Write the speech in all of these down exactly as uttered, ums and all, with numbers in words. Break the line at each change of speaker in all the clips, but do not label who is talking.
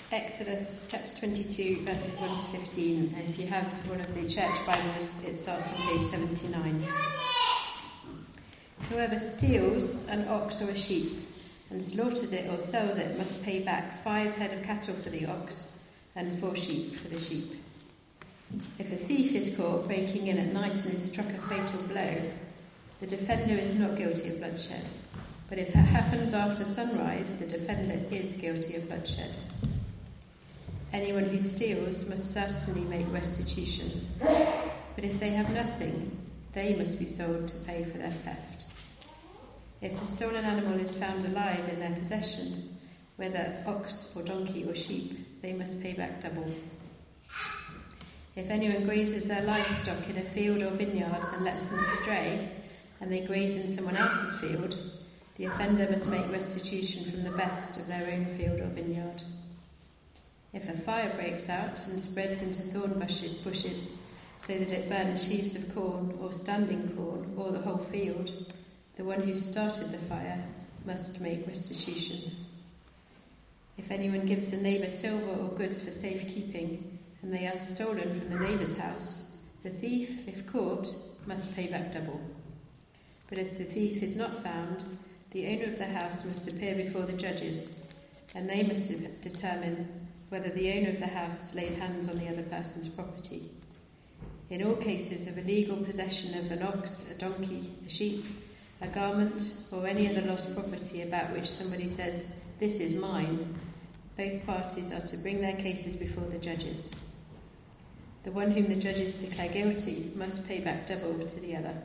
Exodus chapter twenty-two, verses one to fifteen. And if you have one of the church Bibles, it starts on page seventy-nine. Whoever steals an ox or a sheep and slaughters it or sells it must pay back five head of cattle for the ox and four sheep for the sheep. If a thief is caught breaking in at night and is struck a fatal blow, the defender is not guilty of bloodshed. But if it happens after sunrise, the defender is guilty of bloodshed. Anyone who steals must certainly make restitution, but if they have nothing, they must be sold to pay for their theft. If the stolen animal is found alive in their possession, whether ox or donkey or sheep, they must pay back double. If anyone grazes their livestock in a field or vineyard and lets them stray, and they graze in someone else's field, the offender must make restitution from the best of their own field or vineyard. If a fire breaks out and spreads into thorn bushes so that it burns sheaves of corn or standing corn or the whole field, the one who started the fire must make restitution. If anyone gives a neighbour silver or goods for safekeeping and they are stolen from the neighbour's house, the thief, if caught, must pay back double. But if the thief is not found, the owner of the house must appear before the judges, and they must determine whether the owner of the house has laid hands on the other person's property. In all cases of illegal possession of an ox, a donkey, a sheep, a garment, or any other lost property about which somebody says, "This is mine," both parties are to bring their cases before the judges. The one whom the judges declare guilty must pay back double to the other.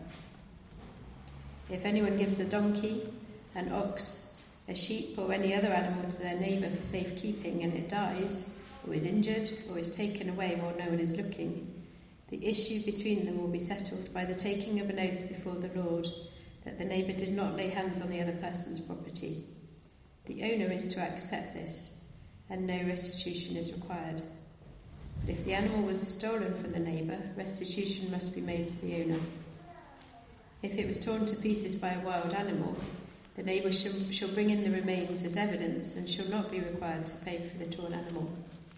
If anyone gives a donkey, an ox, a sheep or any other animal to their neighbour for safekeeping and it dies, or is injured, or is taken away while no one is looking, the issue between them will be settled by the taking of an oath before the Lord that the neighbour did not lay hands on the other person's property. The owner is to accept this, and no restitution is required. But if the animal was stolen from the neighbour, restitution must be made to the owner. If it was torn to pieces by a wild animal, the neighbour shall, shall bring in the remains as evidence and shall not be required to pay for the torn animal.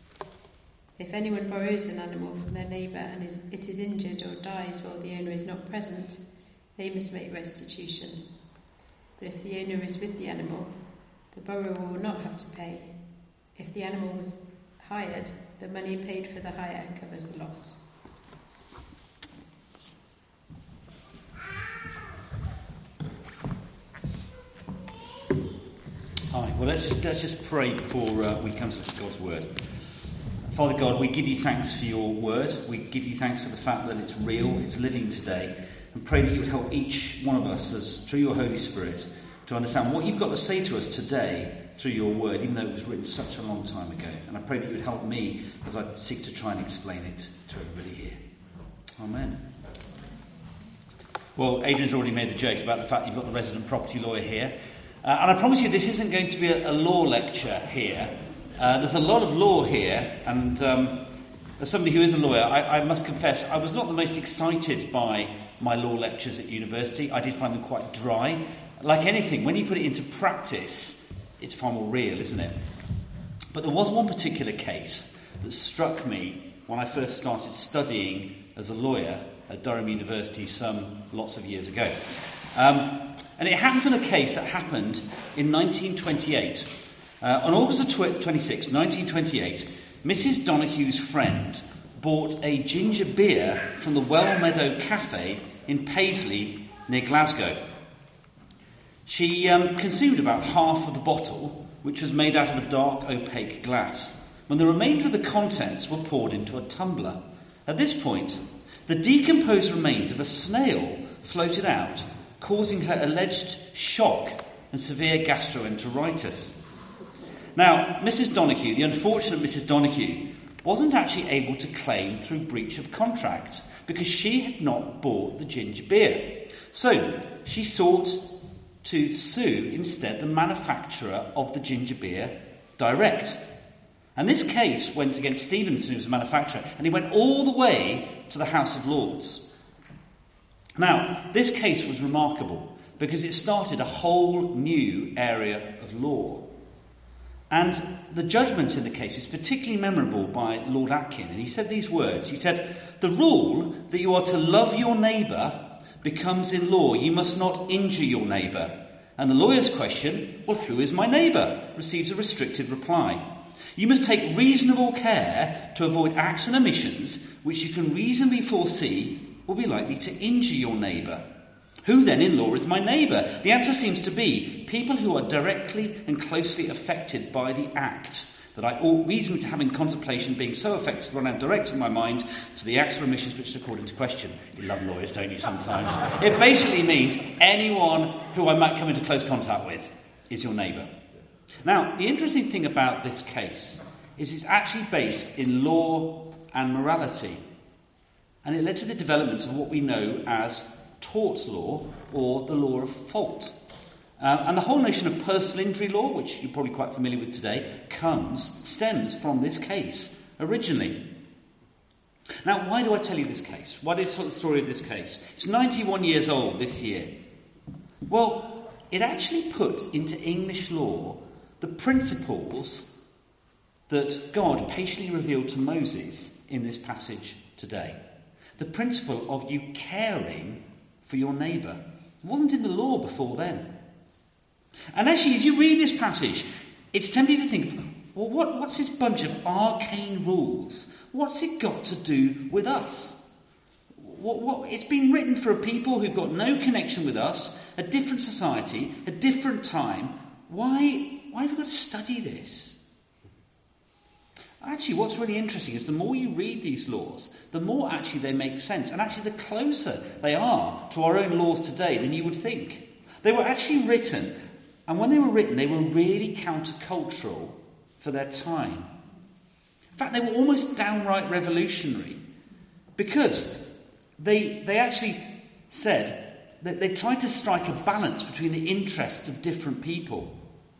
If anyone borrows an animal from their neighbour and is, it is injured or dies while the owner is not present, they must make restitution. But if the owner is with the animal, the borrower will not have to pay. If the animal was hired, the money paid for the hire covers the loss.
Hi. Well, let's just, let's just pray before uh, we come to God's word. Father God, we give you thanks for your word. We give you thanks for the fact that it's real, it's living today, and pray that you would help each one of us, as through your Holy Spirit, to understand what you've got to say to us today through your word, even though it was written such a long time ago. And I pray that you would help me as I seek to try and explain it to everybody here. Amen. Well, Adrian's already made the joke about the fact you've got the resident property lawyer here. Uh, and I promise you this isn't going to be a, a law lecture here. Uh, there's a lot of law here, and um, as somebody who is a lawyer, I, I must confess I was not the most excited by my law lectures at university. I did find them quite dry. Like anything, when you put it into practice, it's far more real, isn't it? But there was one particular case that struck me when I first started studying as a lawyer at Durham University some lots of years ago. Um, And it happened in a case that happened in nineteen twenty-eight. Uh, on August twenty-sixth, nineteen twenty-eight, Missus Donohue's friend bought a ginger beer from the Well Meadow Cafe in Paisley, near Glasgow. She um, consumed about half of the bottle, which was made out of a dark, opaque glass, when the remainder of the contents were poured into a tumbler. At this point, the decomposed remains of a snail floated out, causing her alleged shock and severe gastroenteritis. Now, Missus Donohue, the unfortunate Missus Donohue, wasn't actually able to claim through breach of contract because she had not bought the ginger beer. So, she sought to sue instead the manufacturer of the ginger beer direct. And this case went against Stevenson, who was the manufacturer, and he went all the way to the House of Lords. Now, this case was remarkable because it started a whole new area of law. And the judgment in the case is particularly memorable by Lord Atkin. And he said these words. He said, "The rule that you are to love your neighbour becomes in law, you must not injure your neighbour. And the lawyer's question, well, who is my neighbour, receives a restricted reply. You must take reasonable care to avoid acts and omissions which you can reasonably foresee will be likely to injure your neighbour. Who then in law is my neighbour? The answer seems to be people who are directly and closely affected by the act that I ought reasonably to have in contemplation, being so affected when I'm directing my mind to the acts or omissions which are called into question." You love lawyers, don't you, sometimes? It basically means anyone who I might come into close contact with is your neighbour. Now, the interesting thing about this case is it's actually based in law and morality. And it led to the development of what we know as tort law, or the law of fault. Um, and the whole notion of personal injury law, which you're probably quite familiar with today, comes, stems from this case originally. Now, why do I tell you this case? Why do I tell the story of this case? It's ninety-one years old this year. Well, it actually puts into English law the principles that God patiently revealed to Moses in this passage today. The principle of you caring for your neighbour. It wasn't in the law before then. And actually, as you read this passage, it's tempting to think, well, what, what's this bunch of arcane rules? What's it got to do with us? What, what, it's been written for a people who've got no connection with us, a different society, a different time. Why, why have we got to study this? Actually, what's really interesting is the more you read these laws, the more actually they make sense. And actually, the closer they are to our own laws today than you would think. They were actually written, and when they were written, they were really countercultural for their time. In fact, they were almost downright revolutionary, because they, they actually said that they tried to strike a balance between the interests of different people.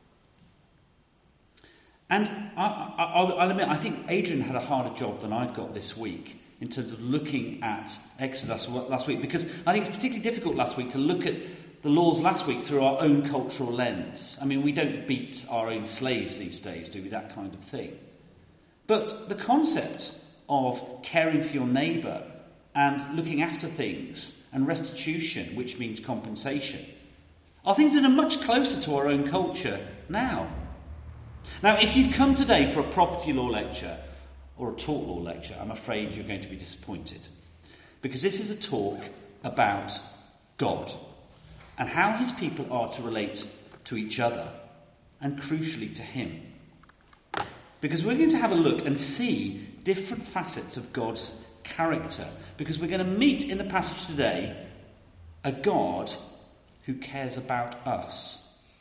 And I, I, I'll admit, I think Adrian had a harder job than I've got this week in terms of looking at Exodus last week, because I think it's particularly difficult last week to look at the laws last week through our own cultural lens. I mean, we don't beat our own slaves these days, do we? That kind of thing. But the concept of caring for your neighbour and looking after things and restitution, which means compensation, are things that are much closer to our own culture now. Now, if you've come today for a property law lecture or a tort law lecture, I'm afraid you're going to be disappointed. Because this is a talk about God and how his people are to relate to each other and, crucially, to him. Because we're going to have a look and see different facets of God's character. Because we're going to meet in the passage today a God who cares about us.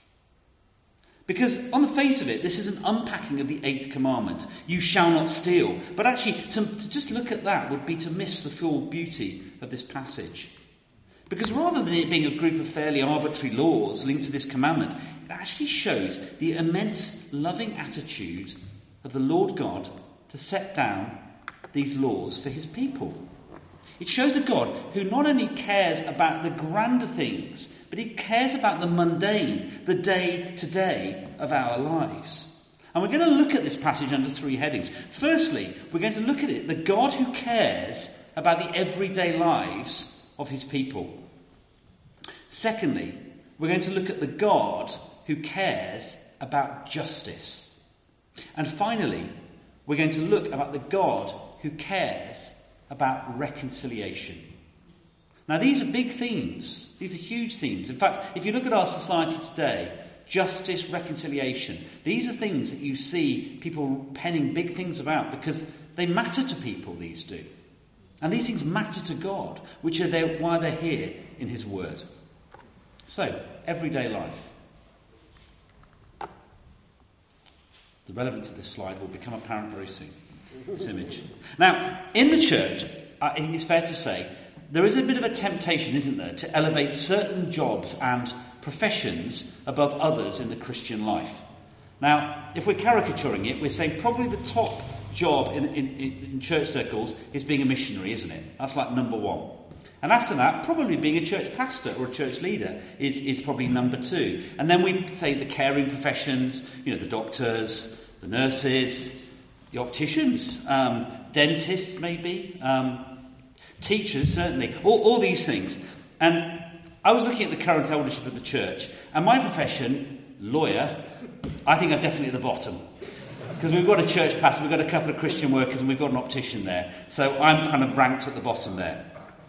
Because on the face of it, this is an unpacking of the eighth commandment, you shall not steal. But actually, to, to just look at that would be to miss the full beauty of this passage. Because rather than it being a group of fairly arbitrary laws linked to this commandment, it actually shows the immense loving attitude of the Lord God to set down these laws for his people. It shows a God who not only cares about the grander things, but he cares about the mundane, the day-to-day of our lives. And we're going to look at this passage under three headings. Firstly, we're going to look at it, the God who cares about the everyday lives of his people. Secondly, we're going to look at the God who cares about justice. And finally, we're going to look about the God who cares about reconciliation. Now, these are big themes. These are huge themes. In fact, if you look at our society today, justice, reconciliation, these are things that you see people penning big things about because they matter to people, these do. And these things matter to God, which are there, why they're here in his word. So, everyday life. The relevance of this slide will become apparent very soon. This image. Now, in the church, I think it's fair to say, there is a bit of a temptation, isn't there, to elevate certain jobs and professions above others in the Christian life. Now, if we're caricaturing it, we're saying probably the top job in, in, in church circles is being a missionary, isn't it? That's like number one. And after that, probably being a church pastor or a church leader is, is probably number two. And then we say the caring professions, you know, the doctors, the nurses, the opticians, um, dentists maybe, um, teachers certainly, all, all these things. And I was looking at the current eldership of the church, and my profession, lawyer, I think I'm definitely at the bottom. Because we've got a church pastor, we've got a couple of Christian workers, and we've got an optician there. So I'm kind of ranked at the bottom there.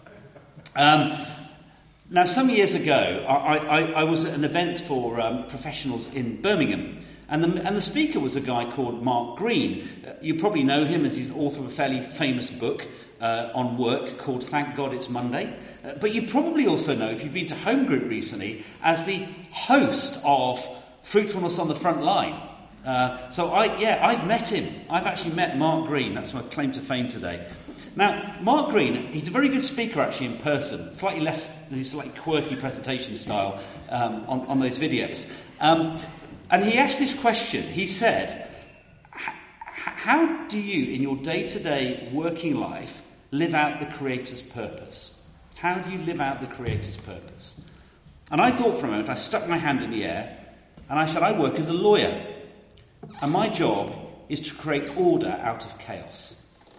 Um, now, some years ago, I, I, I was at an event for um, professionals in Birmingham, and the, and the speaker was a guy called Mark Green. Uh, you probably know him as he's an author of a fairly famous book uh, on work called Thank God It's Monday. Uh, but you probably also know, if you've been to Home Group recently, as the host of Fruitfulness on the Front Line. Uh, so, I yeah, I've met him. I've actually met Mark Green. That's my claim to fame today. Now, Mark Green, he's a very good speaker actually in person, slightly less, his slightly quirky presentation style um, on, on those videos. Um, and he asked this question. He said, how do you, in your day-to-day working life, live out the Creator's purpose? How do you live out the Creator's purpose? And I thought for a moment, I stuck my hand in the air, and I said, I work as a lawyer, and my job is to create order out of chaos.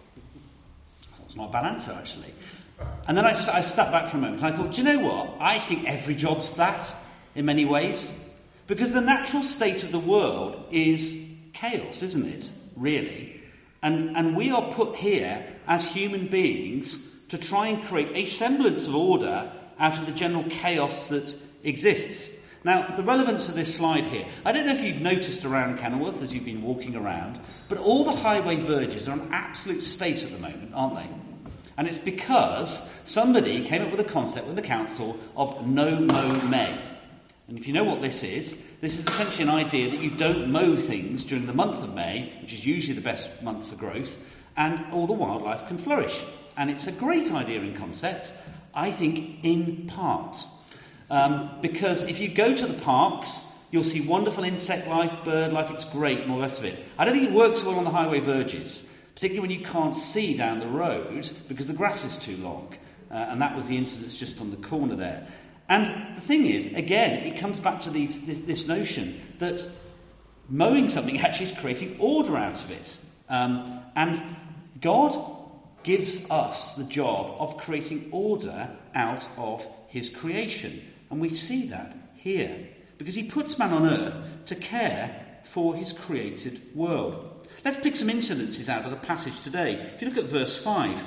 That's not a bad answer, actually. And then I, I stepped back for a moment and I thought, do you know what? I think every job's that, in many ways. Because the natural state of the world is chaos, isn't it? Really. And, and we are put here as human beings to try and create a semblance of order out of the general chaos that exists. Now, the relevance of this slide here, I don't know if you've noticed around Kenilworth as you've been walking around, but all the highway verges are in absolute state at the moment, aren't they? And it's because somebody came up with a concept with the council of no mow May. And if you know what this is, this is essentially an idea that you don't mow things during the month of May, which is usually the best month for growth, and all the wildlife can flourish. And it's a great idea in concept, I think, in part. Um, because if you go to the parks, you'll see wonderful insect life, bird life, it's great and all the rest of it. I don't think it works well on the highway verges, particularly when you can't see down the road because the grass is too long. Uh, and that was the incident just on the corner there. And the thing is, again, it comes back to these, this, this notion that mowing something actually is creating order out of it. Um, and God gives us the job of creating order out of his creation. And we see that here, because he puts man on earth to care for his created world. Let's pick some incidences out of the passage today. If you look at verse five,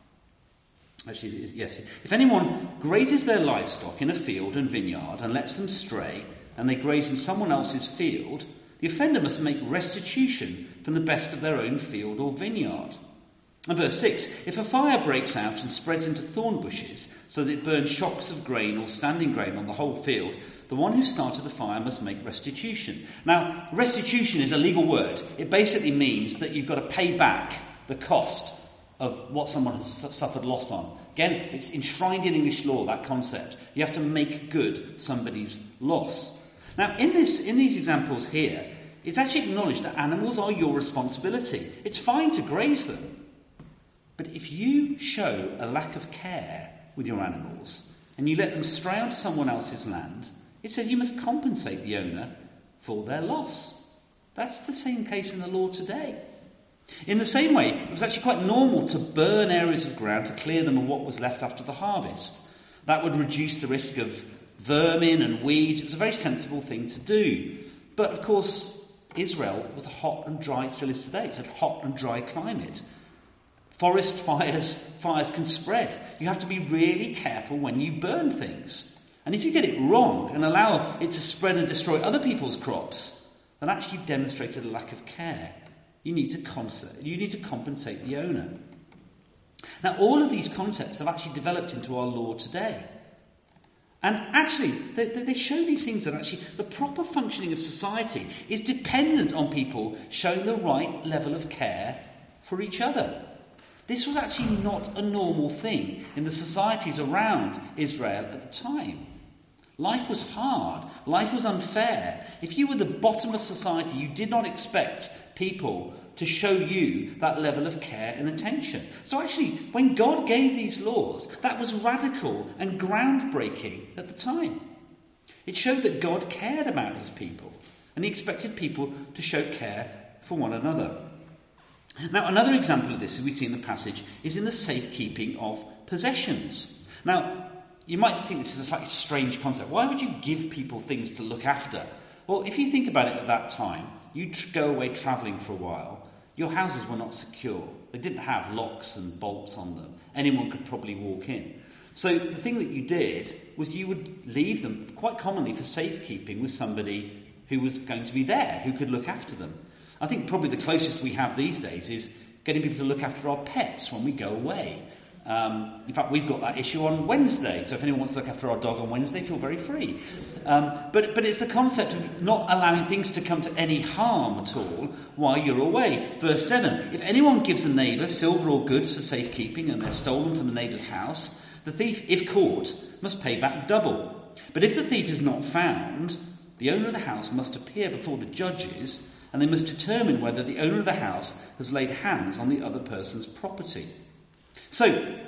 actually, yes, if anyone grazes their livestock in a field and vineyard and lets them stray, and they graze in someone else's field, the offender must make restitution from the best of their own field or vineyard. And verse six, if a fire breaks out and spreads into thorn bushes, so that it burns shocks of grain or standing grain on the whole field, the one who started the fire must make restitution. Now, restitution is a legal word. It basically means that you've got to pay back the cost of what someone has suffered loss on. Again, it's enshrined in English law, that concept. You have to make good somebody's loss. Now, in this, in these examples here, it's actually acknowledged that animals are your responsibility. It's fine to graze them. But if you show a lack of care with your animals, and you let them stray onto someone else's land, it says you must compensate the owner for their loss. That's the same case in the law today. In the same way, it was actually quite normal to burn areas of ground to clear them of what was left after the harvest. That would reduce the risk of vermin and weeds. It was a very sensible thing to do. But of course, Israel was a hot and dry, it still is today, it's a hot and dry climate. Forest fires, fires can spread. You have to be really careful when you burn things. And if you get it wrong and allow it to spread and destroy other people's crops, then actually you've demonstrated a lack of care. You need to concept, you need to compensate the owner. Now, all of these concepts have actually developed into our law today. And actually, they, they show these things that actually the proper functioning of society is dependent on people showing the right level of care for each other. This was actually not a normal thing in the societies around Israel at the time. Life was hard. Life was unfair. If you were the bottom of society, you did not expect people to show you that level of care and attention. So actually, when God gave these laws, that was radical and groundbreaking at the time. It showed that God cared about his people, and he expected people to show care for one another. Now, another example of this, as we see in the passage, is in the safekeeping of possessions. Now, you might think this is a slightly strange concept. Why would you give people things to look after? Well, if you think about it at that time, you'd go away travelling for a while. Your houses were not secure. They didn't have locks and bolts on them. Anyone could probably walk in. So the thing that you did was you would leave them, quite commonly for safekeeping, with somebody who was going to be there, who could look after them. I think probably the closest we have these days is getting people to look after our pets when we go away. Um, in fact, we've got that issue on Wednesday, so if anyone wants to look after our dog on Wednesday, feel very free. Um, but, but it's the concept of not allowing things to come to any harm at all while you're away. Verse seven, if anyone gives a neighbour silver or goods for safekeeping and they're stolen from the neighbour's house, the thief, if caught, must pay back double. But if the thief is not found, the owner of the house must appear before the judges, and they must determine whether the owner of the house has laid hands on the other person's property. So,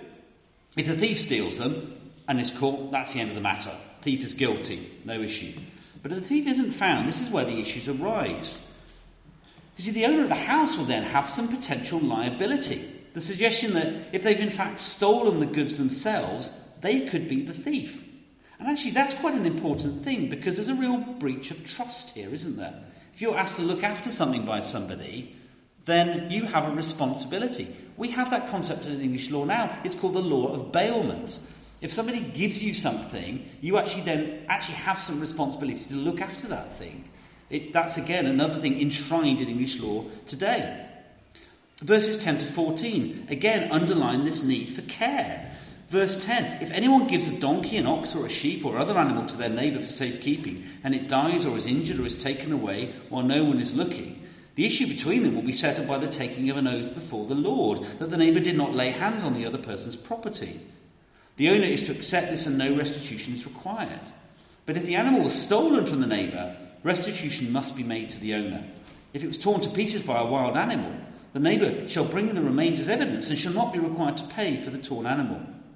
if the thief steals them and is caught, that's the end of the matter. Thief is guilty, no issue. But if the thief isn't found, this is where the issues arise. You see, the owner of the house will then have some potential liability. The suggestion that if they've in fact stolen the goods themselves, they could be the thief. And actually, that's quite an important thing, because there's a real breach of trust here, isn't there? If you're asked to look after something by somebody, then you have a responsibility. We have that concept in English law now. It's called the law of bailment. If somebody gives you something, you actually then actually have some responsibility to look after that thing. It, that's, again, another thing enshrined in English law today. Verses ten to fourteen, again, underline this need for care. Verse ten, if anyone gives a donkey, an ox or a sheep or other animal to their neighbour for safekeeping, and it dies or is injured or is taken away while no one is looking, the issue between them will be settled by the taking of an oath before the Lord, that the neighbour did not lay hands on the other person's property. The owner is to accept this and no restitution is required. But if the animal was stolen from the neighbour, restitution must be made to the owner. If it was torn to pieces by a wild animal, the neighbour shall bring the remains as evidence and shall not be required to pay for the torn animal.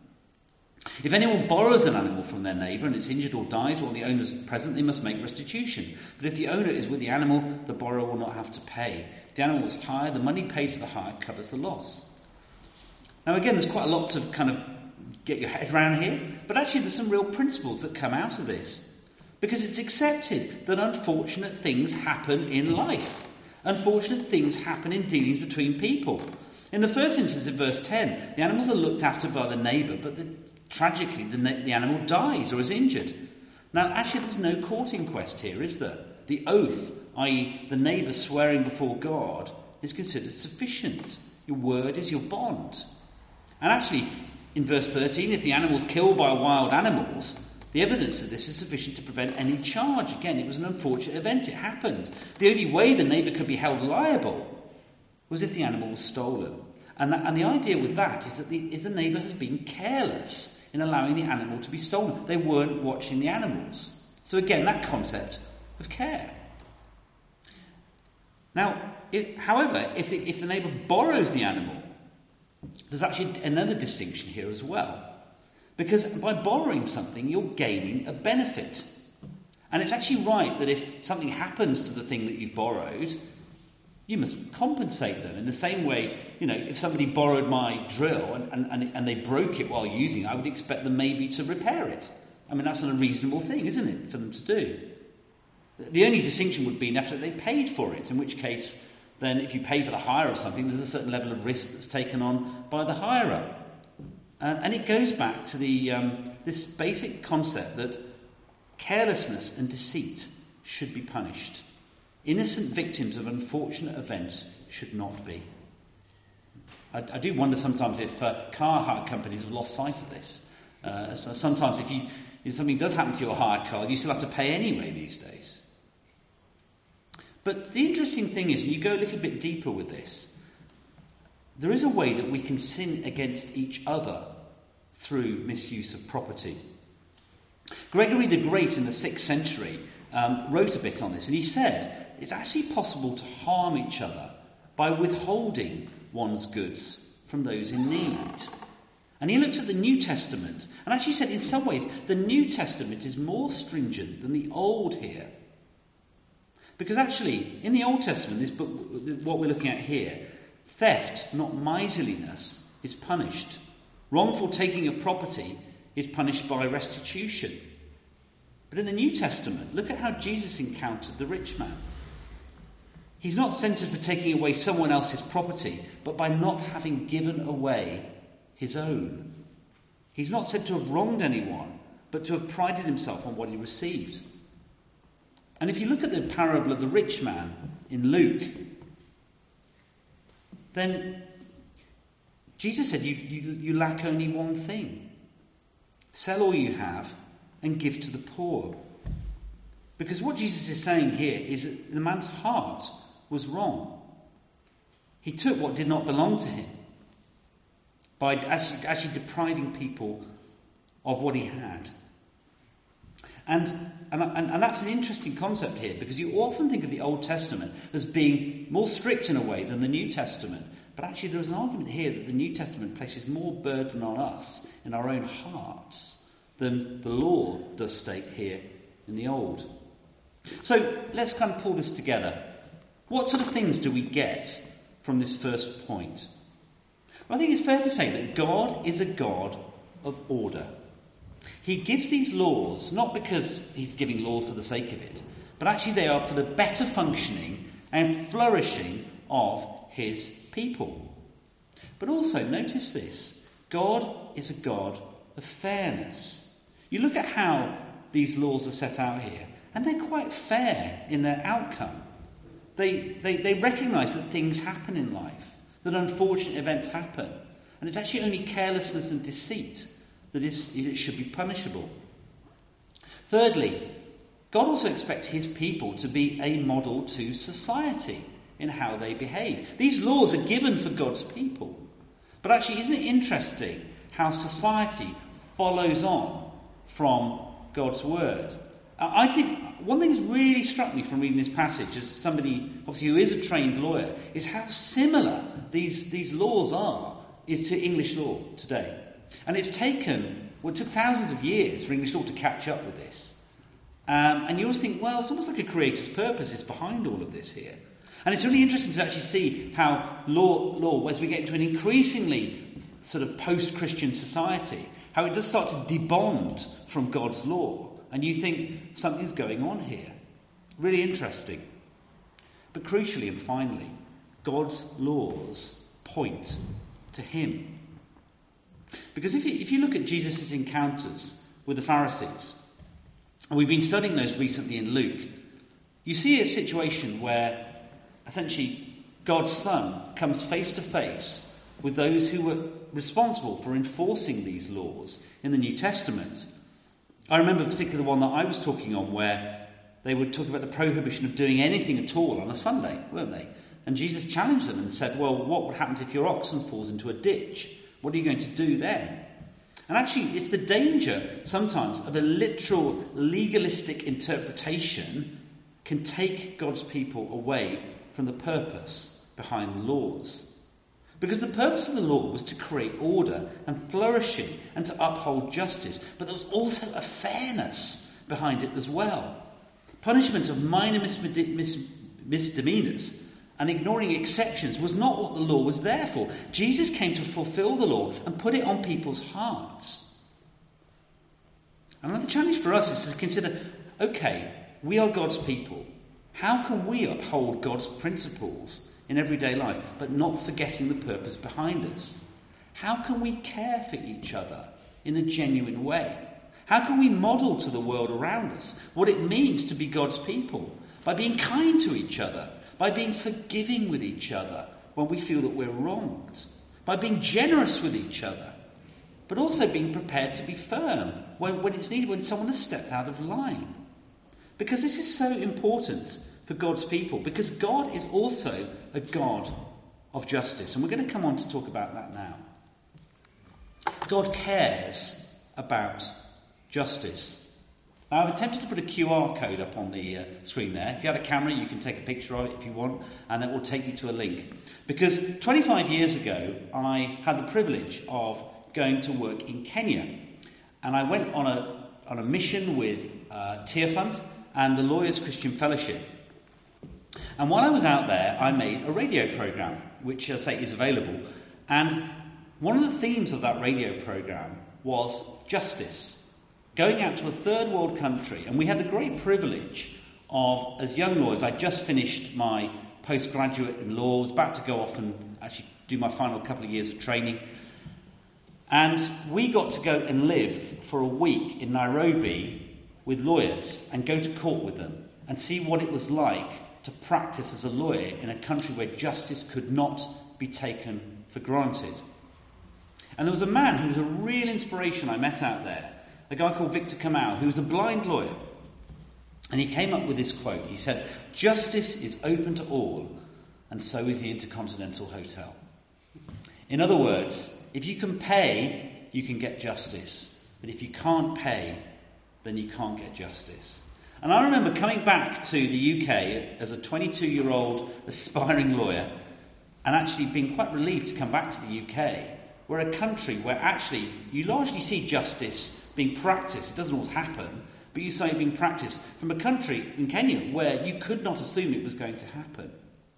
If anyone borrows an animal from their neighbour and it's injured or dies while the owner is present, they must make restitution. But if the owner is with the animal, the borrower will not have to pay. If the animal was hired, the money paid for the hire covers the loss. Now again, there's quite a lot to kind of get your head around here, but actually there's some real principles that come out of this. Because it's accepted that unfortunate things happen in life. Unfortunate things happen in dealings between people. In the first instance, in verse ten, the animals are looked after by the neighbour, but the Tragically, the, the animal dies or is injured. Now, actually, there's no court inquest here, is there? The oath, that is the neighbour swearing before God, is considered sufficient. Your word is your bond. And actually, in verse thirteen, if the animal's killed by wild animals, the evidence of this is sufficient to prevent any charge. Again, it was an unfortunate event. It happened. The only way the neighbour could be held liable was if the animal was stolen. And, that, and the idea with that is that the, is the neighbour has been careless in allowing the animal to be stolen. They weren't watching the animals. So again, that concept of care. Now, it, however, if the, if the neighbour borrows the animal, there's actually another distinction here as well. Because by borrowing something, you're gaining a benefit. And it's actually right that if something happens to the thing that you've borrowed, you must compensate them. In the same way, you know, if somebody borrowed my drill and, and, and, and they broke it while using it, I would expect them maybe to repair it. I mean, that's a reasonable thing, isn't it, for them to do? The only distinction would be after they paid for it, in which case, then if you pay for the hire of something, there's a certain level of risk that's taken on by the hirer. And, and it goes back to the um, this basic concept that carelessness and deceit should be punished. Innocent victims of unfortunate events should not be. I, I do wonder sometimes if uh, car hire companies have lost sight of this. Uh, so sometimes if you, if something does happen to your hired car, you still have to pay anyway these days. But the interesting thing is, and you go a little bit deeper with this, there is a way that we can sin against each other through misuse of property. Gregory the Great in the sixth century um, wrote a bit on this, and he said it's actually possible to harm each other by withholding one's goods from those in need. And he looked at the New Testament and actually said in some ways the New Testament is more stringent than the Old here. Because actually, in the Old Testament, this book, what we're looking at here, theft, not miserliness, is punished. Wrongful taking of property is punished by restitution. But in the New Testament, look at how Jesus encountered the rich man. He's not censured for taking away someone else's property, but by not having given away his own. He's not said to have wronged anyone, but to have prided himself on what he received. And if you look at the parable of the rich man in Luke, then Jesus said, you, you, you lack only one thing. Sell all you have and give to the poor. Because what Jesus is saying here is that the man's heart was wrong. He took what did not belong to him by actually, actually depriving people of what he had. And, and, and, and that's an interesting concept here, because you often think of the Old Testament as being more strict in a way than the New Testament. But actually there's an argument here that the New Testament places more burden on us in our own hearts than the law does state here in the Old. So let's kind of pull this together. What sort of things do we get from this first point? Well, I think it's fair to say that God is a God of order. He gives these laws not because he's giving laws for the sake of it, but actually they are for the better functioning and flourishing of his people. But also, notice this, God is a God of fairness. You look at how these laws are set out here, and they're quite fair in their outcome. They, they, they recognise that things happen in life, that unfortunate events happen, and it's actually only carelessness and deceit that is, it should be punishable. Thirdly, God also expects his people to be a model to society in how they behave. These laws are given for God's people. But actually, isn't it interesting how society follows on from God's word? I think one thing that's really struck me from reading this passage, as somebody obviously who is a trained lawyer, is how similar these, these laws are is to English law today. And it's taken, well, it took thousands of years for English law to catch up with this. Um, and you always think, well, it's almost like a creator's purpose is behind all of this here. And it's really interesting to actually see how law, law, as we get into an increasingly sort of post-Christian society, how it does start to debond from God's law. And you think something's going on here. Really interesting. But crucially and finally, God's laws point to him. Because if you, if you look at Jesus' encounters with the Pharisees, and we've been studying those recently in Luke, you see a situation where essentially God's Son comes face to face with those who were responsible for enforcing these laws in the New Testament. I remember particularly the one that I was talking on where they would talk about the prohibition of doing anything at all on a Sunday, weren't they? And Jesus challenged them and said, well, what would happen if your oxen falls into a ditch? What are you going to do then? And actually, it's the danger sometimes of a literal legalistic interpretation can take God's people away from the purpose behind the laws. Because the purpose of the law was to create order and flourishing and to uphold justice. But there was also a fairness behind it as well. Punishment of minor mis- mis- misdemeanors and ignoring exceptions was not what the law was there for. Jesus came to fulfill the law and put it on people's hearts. And another challenge for us is to consider, okay, we are God's people. How can we uphold God's principles in everyday life, but not forgetting the purpose behind us? How can we care for each other in a genuine way? How can we model to the world around us what it means to be God's people? By being kind to each other, by being forgiving with each other when we feel that we're wronged, by being generous with each other, but also being prepared to be firm when, when it's needed, when someone has stepped out of line. Because this is so important for God's people, because God is also a God of justice. And we're going to come on to talk about that now. God cares about justice. Now, I've attempted to put a Q R code up on the uh, screen there. If you had a camera, you can take a picture of it if you want, and it will take you to a link. Because twenty-five years ago, I had the privilege of going to work in Kenya. And I went on a, on a mission with uh, Tear Fund and the Lawyers Christian Fellowship. And while I was out there, I made a radio programme, which, as I say, is available. And one of the themes of that radio programme was justice. Going out to a third world country, and we had the great privilege of, as young lawyers, I just finished my postgraduate in law, was about to go off and actually do my final couple of years of training, and we got to go and live for a week in Nairobi with lawyers and go to court with them and see what it was like to practice as a lawyer in a country where justice could not be taken for granted. And there was a man who was a real inspiration I met out there, a guy called Victor Kamau, who was a blind lawyer. And he came up with this quote. He said, "Justice is open to all, and so is the Intercontinental Hotel." In other words, if you can pay, you can get justice. But if you can't pay, then you can't get justice. And I remember coming back to the U K as a twenty-two-year-old aspiring lawyer and actually being quite relieved to come back to the U K. We're a country where actually you largely see justice being practiced. It doesn't always happen, but you see it being practiced from a country in Kenya where you could not assume it was going to happen.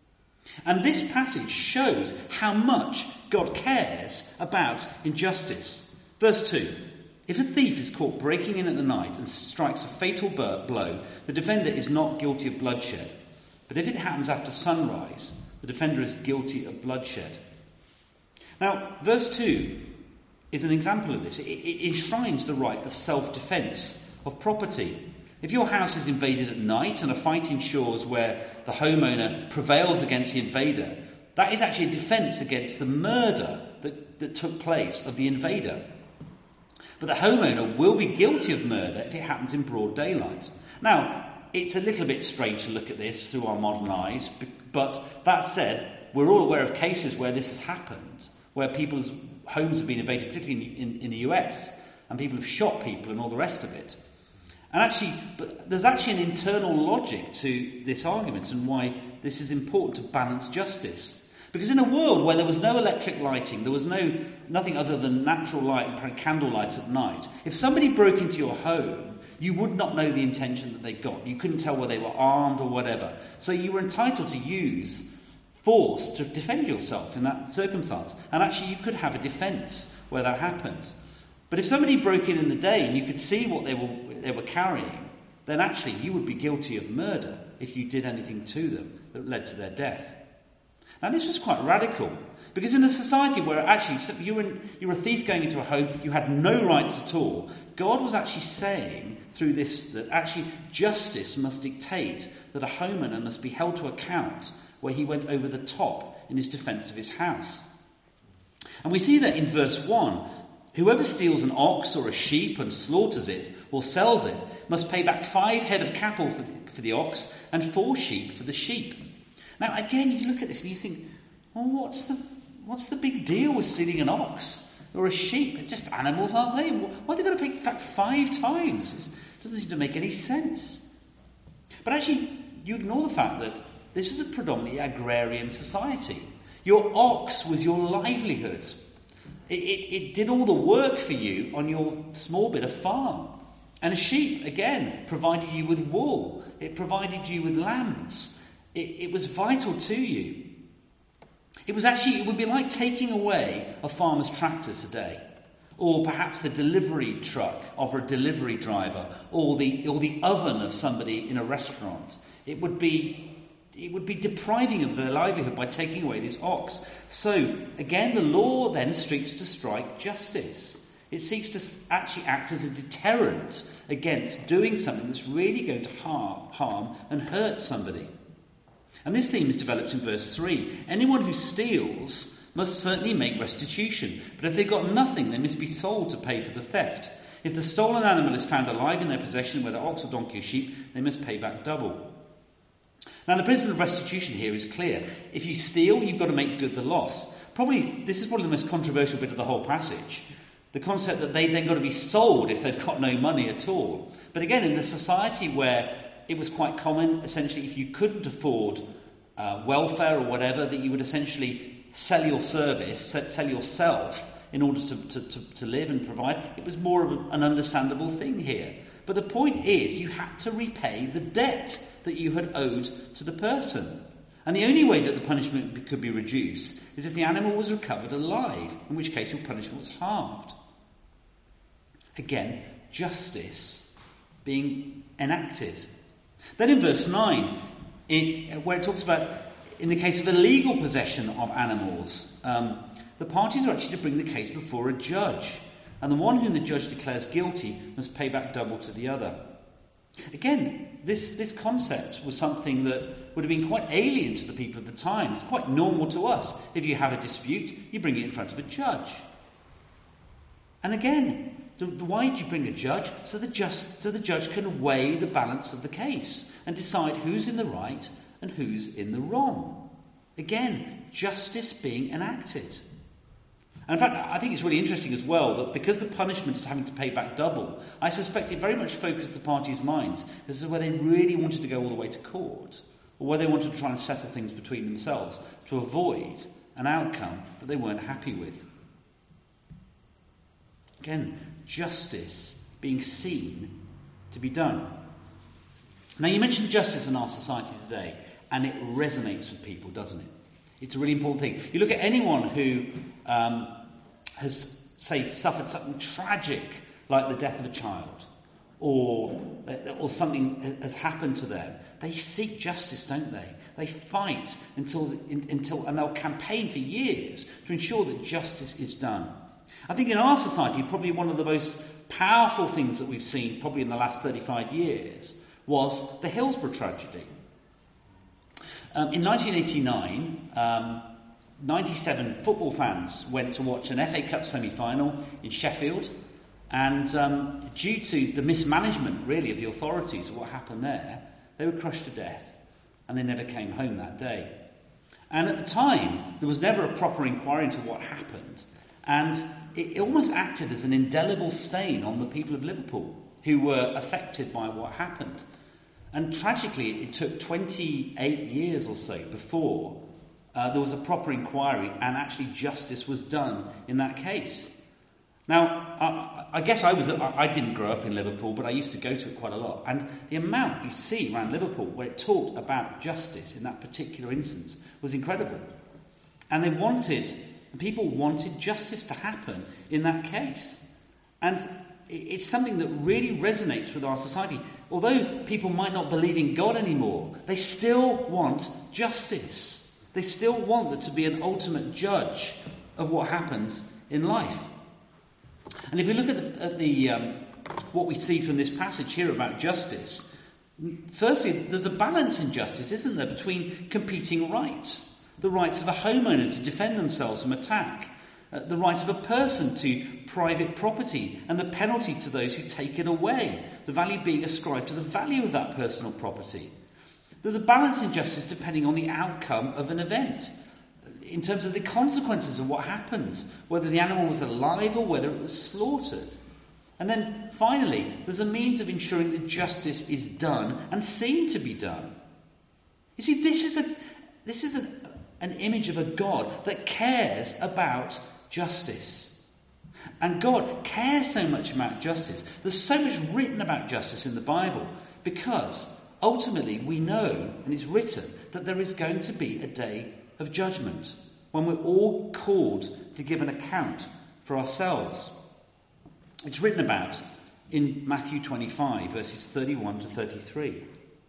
And this passage shows how much God cares about injustice. Verse two, "If a thief is caught breaking in at the night and strikes a fatal blow, the defender is not guilty of bloodshed. But if it happens after sunrise, the defender is guilty of bloodshed." Now, verse two is an example of this. It, it enshrines the right of self-defence, of property. If your house is invaded at night and a fight ensures where the homeowner prevails against the invader, that is actually a defence against the murder that, that took place of the invader. But the homeowner will be guilty of murder if it happens in broad daylight. Now, it's a little bit strange to look at this through our modern eyes, but that said, we're all aware of cases where this has happened, where people's homes have been invaded, particularly in, in, in the U S, and people have shot people and all the rest of it. And actually, but there's actually an internal logic to this argument and why this is important to balance justice. Because in a world where there was no electric lighting, there was no nothing other than natural light and candle lights at night, if somebody broke into your home, you would not know the intention that they got. You couldn't tell whether they were armed or whatever. So you were entitled to use force to defend yourself in that circumstance. And actually you could have a defence where that happened. But if somebody broke in in the day and you could see what they were they were carrying, then actually you would be guilty of murder if you did anything to them that led to their death. Now this was quite radical, because in a society where actually you were, you were a thief going into a home, you had no rights at all, God was actually saying through this that actually justice must dictate that a homeowner must be held to account where he went over the top in his defence of his house. And we see that in verse one, "Whoever steals an ox or a sheep and slaughters it or sells it must pay back five head of cattle for the, for the ox and four sheep for the sheep." Now again, you look at this and you think, well, what's the what's the big deal with stealing an ox or a sheep? They're just animals, aren't they? Why are they going to pay back five times? It doesn't seem to make any sense. But actually, you ignore the fact that this is a predominantly agrarian society. Your ox was your livelihood. It, it, it did all the work for you on your small bit of farm. And a sheep, again, provided you with wool. It provided you with lambs. It, it was vital to you. It was actually, it would be like taking away a farmer's tractor today. Or perhaps the delivery truck of a delivery driver. Or the, or the oven of somebody in a restaurant. It would be... It would be depriving of their livelihood by taking away this ox. So, again, the law then seeks to strike justice. It seeks to actually act as a deterrent against doing something that's really going to harm, harm and hurt somebody. And this theme is developed in verse three. Anyone who steals must certainly make restitution, but if they've got nothing, they must be sold to pay for the theft. If the stolen animal is found alive in their possession, whether ox or donkey or sheep, they must pay back double. Now, the principle of restitution here is clear. If you steal, you've got to make good the loss. Probably, this is probably the most controversial bit of the whole passage. The concept that they then got to be sold if they've got no money at all. But again, in a society where it was quite common, essentially, if you couldn't afford uh, welfare or whatever, that you would essentially sell your service, sell yourself in order to, to, to, to live and provide. It was more of an understandable thing here. But the point is, you had to repay the debt that you had owed to the person. And the only way that the punishment could be reduced is if the animal was recovered alive, in which case your punishment was halved. Again, justice being enacted. Then in verse nine, it, where it talks about, in the case of illegal possession of animals, um, the parties are actually to bring the case before a judge, and the one whom the judge declares guilty must pay back double to the other. Again, this, this concept was something that would have been quite alien to the people at the time. It's quite normal to us. If you have a dispute, you bring it in front of a judge. And again, the, the, why do you bring a judge? So the, just, so the judge can weigh the balance of the case and decide who's in the right and who's in the wrong. Again, justice being enacted. And in fact, I think it's really interesting as well that because the punishment is having to pay back double, I suspect it very much focused the parties' minds. This is where they really wanted to go all the way to court, or where they wanted to try and settle things between themselves to avoid an outcome that they weren't happy with. Again, justice being seen to be done. Now, you mentioned justice in our society today, and it resonates with people, doesn't it? It's a really important thing. You look at anyone who um, has, say, suffered something tragic, like the death of a child, or, or something has happened to them. They seek justice, don't they? They fight until, until, and they'll campaign for years to ensure that justice is done. I think in our society, probably one of the most powerful things that we've seen, probably in the last thirty-five years, was the Hillsborough tragedy. Um, in nineteen eighty-nine, um, ninety-seven football fans went to watch an F A Cup semi-final in Sheffield, and um, due to the mismanagement, really, of the authorities of what happened there, they were crushed to death, and they never came home that day. And at the time, there was never a proper inquiry into what happened, and it, it almost acted as an indelible stain on the people of Liverpool who were affected by what happened. And tragically, it took twenty-eight years or so before uh, there was a proper inquiry and actually justice was done in that case. Now, I, I guess I was I didn't grow up in Liverpool, but I used to go to it quite a lot. And the amount you see around Liverpool where it talked about justice in that particular instance was incredible. And they wanted, people wanted justice to happen in that case. And it's something that really resonates with our society. Although people might not believe in God anymore, they still want justice. They still want there to be an ultimate judge of what happens in life. And if we look at the, at the um, what we see from this passage here about justice, firstly, there's a balance in justice, isn't there, between competing rights. The rights of a homeowner to defend themselves from attack, uh, the right of a person to private property, and the penalty to those who take it away, the value being ascribed to the value of that personal property. There's a balance in justice depending on the outcome of an event, in terms of the consequences of what happens, whether the animal was alive or whether it was slaughtered. And then finally, there's a means of ensuring that justice is done and seen to be done. You see, this is a this is a, an image of a God that cares about justice. And God cares so much about justice. There's so much written about justice in the Bible because ultimately we know, and it's written, that there is going to be a day of judgment when we're all called to give an account for ourselves. It's written about in Matthew twenty-five, verses thirty-one to thirty-three.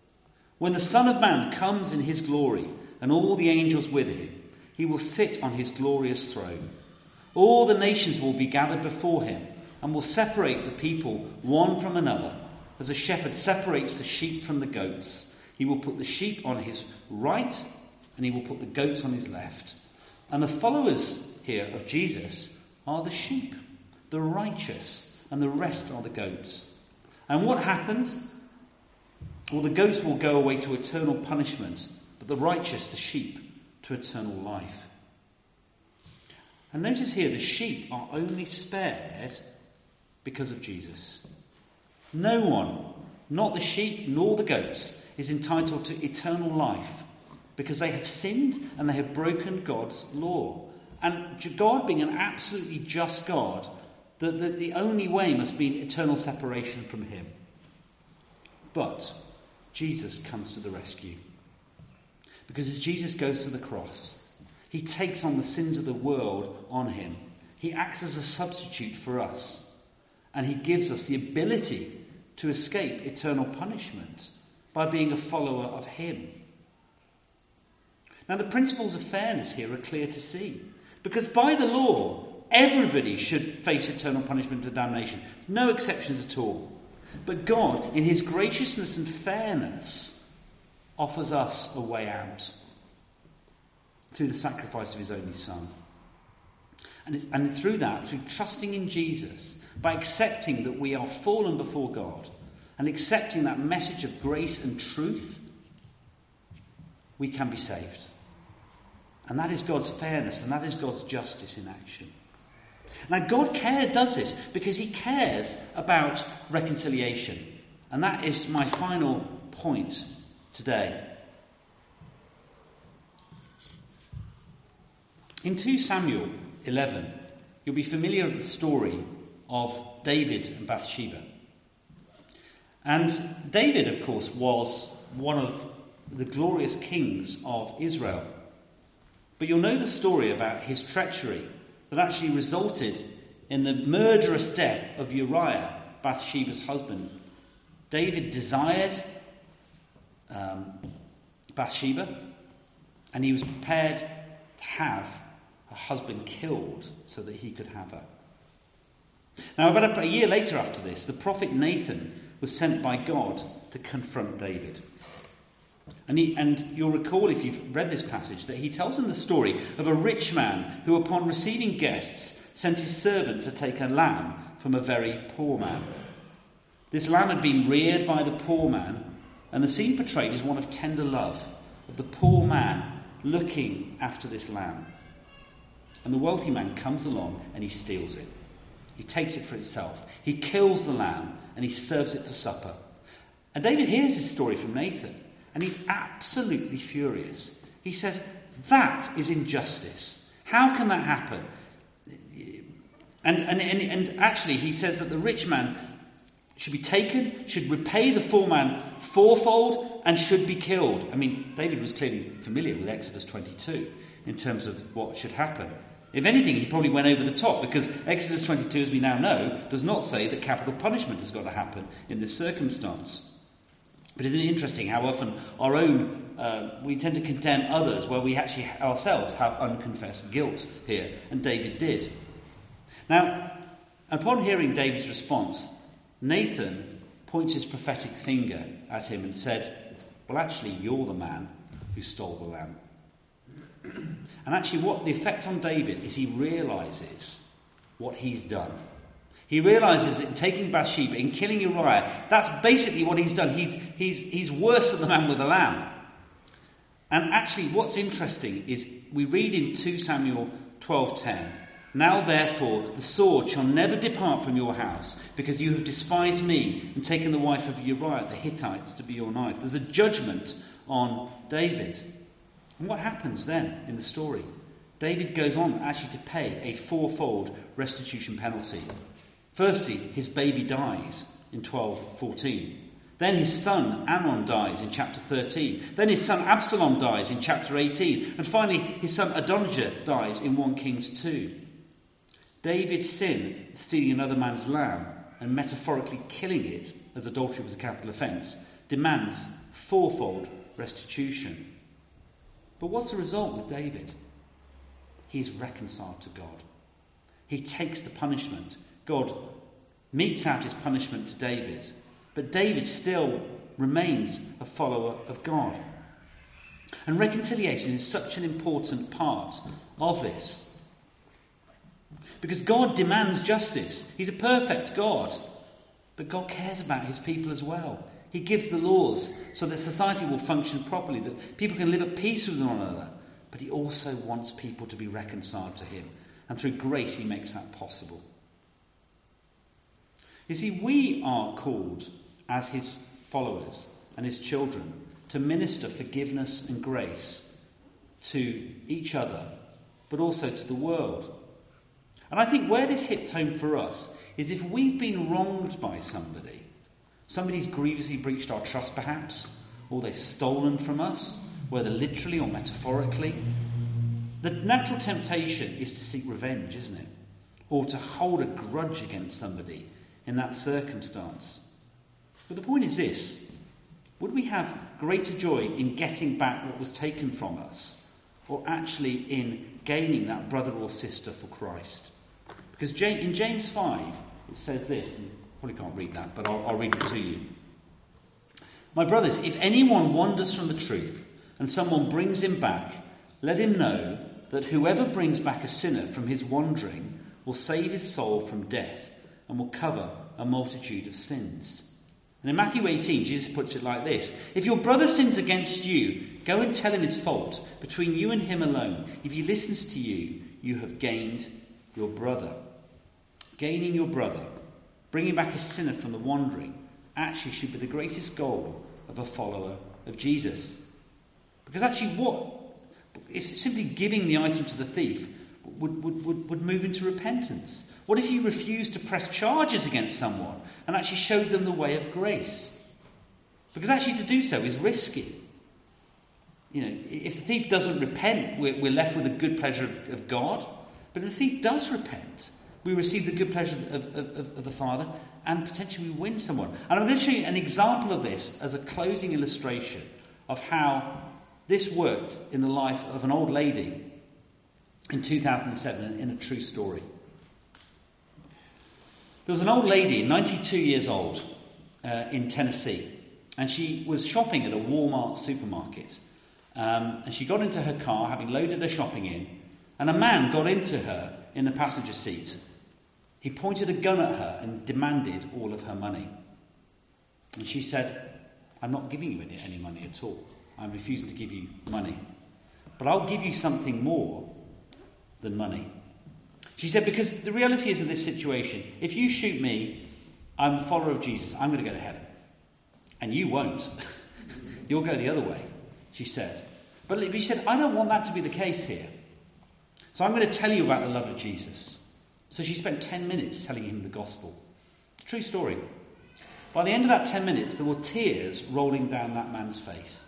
When the Son of Man comes in his glory and all the angels with him, he will sit on his glorious throne. All the nations will be gathered before him and will separate the people one from another, as a shepherd separates the sheep from the goats. He will put the sheep on his right and he will put the goats on his left. And the followers here of Jesus are the sheep, the righteous, and the rest are the goats. And what happens? Well, the goats will go away to eternal punishment, but the righteous, the sheep, to eternal life. And notice here, the sheep are only spared because of Jesus. No one, not the sheep nor the goats, is entitled to eternal life because they have sinned and they have broken God's law. And God being an absolutely just God, the, the, the only way must be eternal separation from him. But Jesus comes to the rescue. Because as Jesus goes to the cross, he takes on the sins of the world on him. He acts as a substitute for us. And he gives us the ability to escape eternal punishment by being a follower of him. Now the principles of fairness here are clear to see. Because by the law, everybody should face eternal punishment and damnation. No exceptions at all. But God, in his graciousness and fairness, offers us a way out through the sacrifice of his only Son. And, it's, and through that, through trusting in Jesus, by accepting that we are fallen before God and accepting that message of grace and truth, we can be saved. And that is God's fairness, and that is God's justice in action. Now, God care does this because he cares about reconciliation. And that is my final point today. In Second Samuel eleven, you'll be familiar with the story of David and Bathsheba. And David, of course, was one of the glorious kings of Israel. But you'll know the story about his treachery that actually resulted in the murderous death of Uriah, Bathsheba's husband. David desired um, Bathsheba, and he was prepared to have her husband killed so that he could have her. Now, about a year later after this, the prophet Nathan was sent by God to confront David. And, he, and you'll recall, if you've read this passage, that he tells him the story of a rich man who, upon receiving guests, sent his servant to take a lamb from a very poor man. This lamb had been reared by the poor man, and the scene portrayed is one of tender love, of the poor man looking after this lamb. And the wealthy man comes along and he steals it. He takes it for himself. He kills the lamb and he serves it for supper. And David hears this story from Nathan, and he's absolutely furious. He says, that is injustice. How can that happen? And, and, and, and actually, he says that the rich man should be taken, should repay the poor man fourfold, and should be killed. I mean, David was clearly familiar with Exodus twenty-two in terms of what should happen. If anything, he probably went over the top, because Exodus twenty-two, as we now know, does not say that capital punishment has got to happen in this circumstance. But isn't it interesting how often our own, uh, we tend to condemn others where we actually ourselves have unconfessed guilt here, and David did. Now, upon hearing David's response, Nathan points his prophetic finger at him and said, well, actually, you're the man who stole the lamb. And actually, what the effect on David is he realises what he's done. He realises that in taking Bathsheba, in killing Uriah, that's basically what he's done. He's, he's, he's worse than the man with the lamb. And actually, what's interesting is we read in Second Samuel twelve ten, now therefore the sword shall never depart from your house, because you have despised me and taken the wife of Uriah the Hittite to be your wife. There's a judgment on David. And what happens then in the story? David goes on actually to pay a fourfold restitution penalty. Firstly, his baby dies in twelve fourteen. Then his son Amnon dies in chapter thirteen. Then his son Absalom dies in chapter eighteen. And finally, his son Adonijah dies in First Kings two. David's sin, stealing another man's lamb and metaphorically killing it, as adultery was a capital offence, demands fourfold restitution. But what's the result with David? He's reconciled to God. He takes the punishment. God metes out his punishment to David. But David still remains a follower of God. And reconciliation is such an important part of this. Because God demands justice. He's a perfect God. But God cares about his people as well. He gives the laws so that society will function properly, that people can live at peace with one another. But he also wants people to be reconciled to him. And through grace he makes that possible. You see, we are called as his followers and his children to minister forgiveness and grace to each other, but also to the world. And I think where this hits home for us is if we've been wronged by somebody, somebody's grievously breached our trust perhaps, or they've stolen from us, whether literally or metaphorically, the natural temptation is to seek revenge, isn't it? Or to hold a grudge against somebody in that circumstance. But the point is this: would we have greater joy in getting back what was taken from us, or actually in gaining that brother or sister for Christ? Because in James five, it says this, and you probably can't read that, but I'll, I'll read it to you. My brothers, if anyone wanders from the truth and someone brings him back, let him know that whoever brings back a sinner from his wandering will save his soul from death and will cover a multitude of sins. And in Matthew eighteen, Jesus puts it like this: if your brother sins against you, go and tell him his fault between you and him alone. If he listens to you, you have gained your brother. Gaining your brother, bringing back a sinner from the wandering, actually should be the greatest goal of a follower of Jesus. Because actually what? It's simply giving the item to the thief would, would, would, would move into repentance. What if you refused to press charges against someone and actually showed them the way of grace? Because actually to do so is risky. You know, if the thief doesn't repent, we're, we're left with the good pleasure of, of God. But if the thief does repent, we receive the good pleasure of, of, of the Father, and potentially we win someone. And I'm going to show you an example of this as a closing illustration of how this worked in the life of an old lady in two thousand seven in a true story. There was an old lady, ninety-two years old, uh, in Tennessee, and she was shopping at a Walmart supermarket. Um, and she got into her car, having loaded her shopping in, and a man got into her in the passenger seat. He pointed a gun at her and demanded all of her money. And she said, I'm not giving you any, any money at all. I'm refusing to give you money. But I'll give you something more than money. She said, because the reality is in this situation, if you shoot me, I'm a follower of Jesus, I'm going to go to heaven. And you won't. You'll go the other way, she said. But she said, I don't want that to be the case here. So I'm going to tell you about the love of Jesus. So she spent ten minutes telling him the gospel. True story. By the end of that ten minutes, there were tears rolling down that man's face.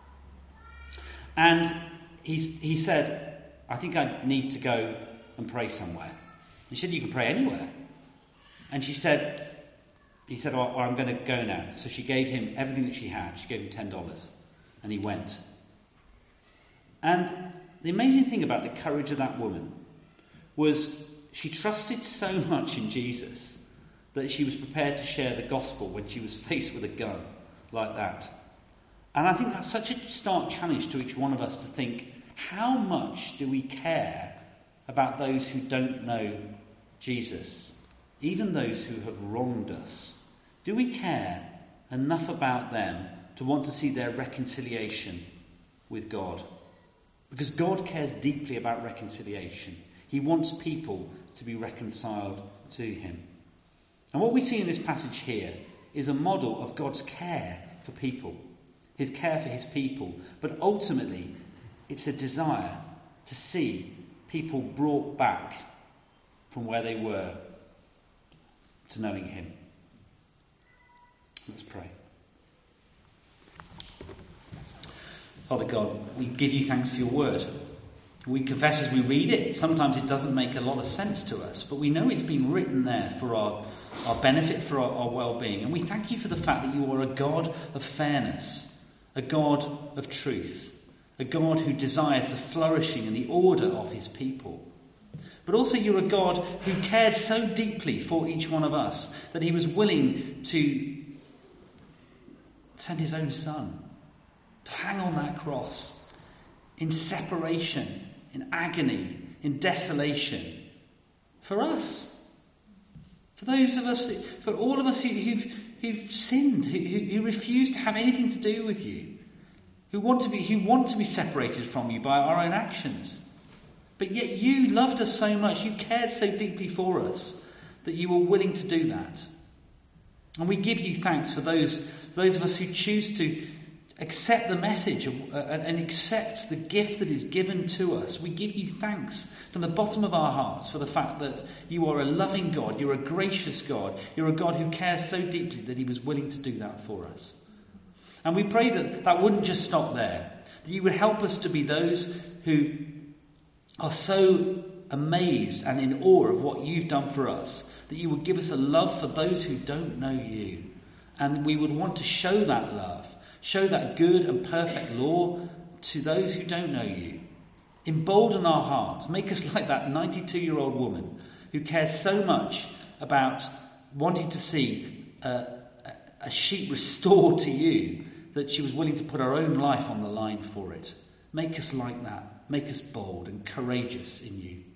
And he, he said, I think I need to go and pray somewhere. He said, you can pray anywhere. And she said, he said, oh, I'm going to go now. So she gave him everything that she had. She gave him ten dollars. And he went. And the amazing thing about the courage of that woman was she trusted so much in Jesus that she was prepared to share the gospel when she was faced with a gun like that. And I think that's such a stark challenge to each one of us to think, how much do we care about those who don't know Jesus, even those who have wronged us? Do we care enough about them to want to see their reconciliation with God? Because God cares deeply about reconciliation. He wants people to be reconciled to him. And what we see in this passage here is a model of God's care for people, his care for his people. But ultimately, it's a desire to see people brought back from where they were to knowing him. Let's pray. Father God, we give you thanks for your word. We confess as we read it, sometimes it doesn't make a lot of sense to us, but we know it's been written there for our, our benefit, for our, our well-being. And we thank you for the fact that you are a God of fairness, a God of truth, a God who desires the flourishing and the order of his people. But also you're a God who cares so deeply for each one of us that he was willing to send his own son to hang on that cross in separation, in agony, in desolation, for us, for those of us, for all of us who, who've, who've sinned, who, who refuse to have anything to do with you, who want to be, who want to be separated from you by our own actions. But yet you loved us so much, you cared so deeply for us, that you were willing to do that. And we give you thanks for those, those of us who choose to accept the message of, uh, and accept the gift that is given to us. We give you thanks from the bottom of our hearts for the fact that you are a loving God, you're a gracious God, you're a God who cares so deeply that he was willing to do that for us. And we pray that that wouldn't just stop there, that you would help us to be those who are so amazed and in awe of what you've done for us, that you would give us a love for those who don't know you. And we would want to show that love, show that good and perfect law to those who don't know you. Embolden our hearts, make us like that ninety-two-year-old woman who cares so much about wanting to see uh, a sheep restored to you that she was willing to put her own life on the line for it. Make us like that. Make us bold and courageous in you.